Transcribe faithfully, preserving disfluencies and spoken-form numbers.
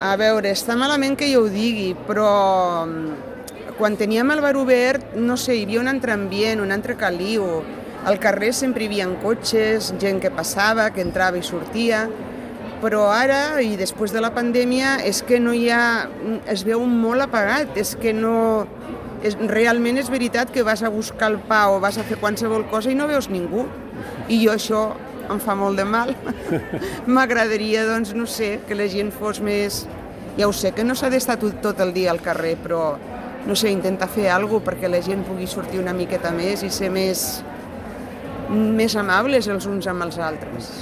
A veure, està malament que jo ho digui, però quan teníem el bar obert, no sé, hi havia un altre ambient, un altre caliu. Al carrer sempre hi havia cotxes, gent que passava, que entrava i sortia, però ara, i després de la pandèmia, és que no hi ha... es veu molt apagat, és que no... És, realment és veritat que vas a buscar el pa o vas a fer qualsevol cosa i no veus ningú. I jo això em fa molt de mal. M'agradaria, doncs, no sé, que la gent fos més... Ja ho sé, que no s'ha d'estar tot, tot el dia al carrer, però, no sé, intentar fer alguna cosa perquè la gent pugui sortir una miqueta més i ser més, més amables els uns amb els altres.